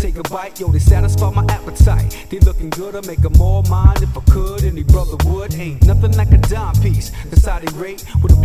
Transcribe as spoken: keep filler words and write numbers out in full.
take a bite, yo, they satisfy my appetite. They looking good, I'll make them all mine if I could. Any brother would, ain't nothing like a dime piece. Decided rate with a